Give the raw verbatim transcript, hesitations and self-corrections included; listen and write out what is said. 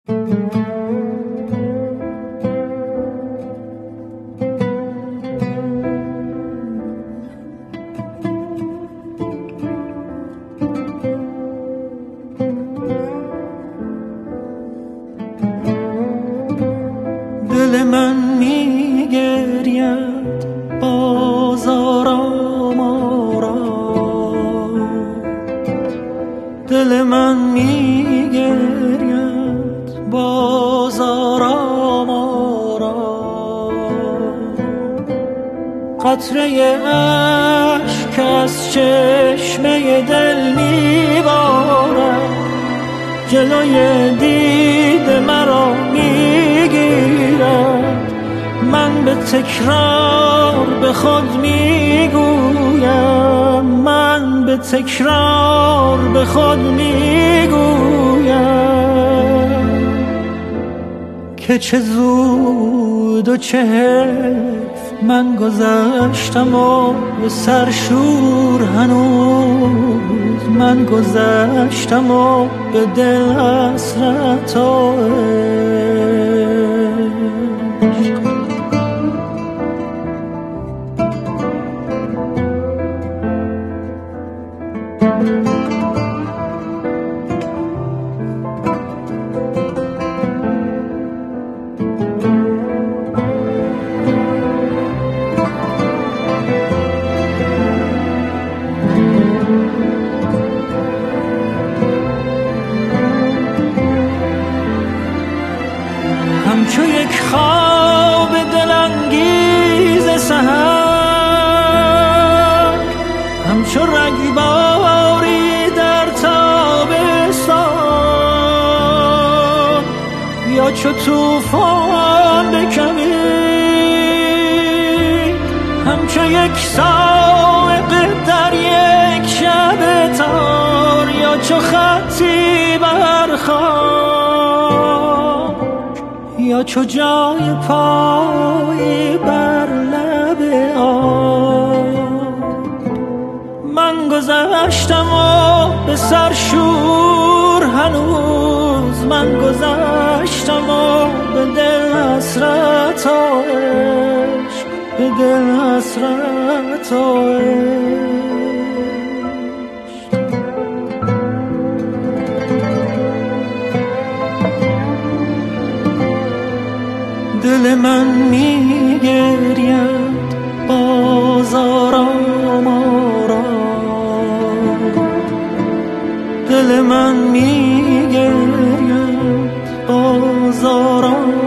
دل من میگرید باز آرام آرام، دل من میگرید باز آرام آرام. قطره اشک از چشمه دل میبارد، جلوی دید مرا میگیرد. من به تکرار به خود میگویم، من به تکرار به خود میگویم که چه زود و چه حیف من گذشتم و به سرشور هنوز من گذشتم و به دل حسرت و عشق. همچو یک خواب دلانگیز سحر، همچو رگباری در تابستان، یا چو طوفان بکمید، همچو یک صاعقه در یک شب تار، یا چو خطی بر خاک، یا چو جای پای بر لب آب. من گذشتم و به سرشور هنوز من گذشتم و به دل حسرت و عشق، به دل حسرت و عشق. دل من میگرید باز آرام آرام، دل من میگرید باز آرام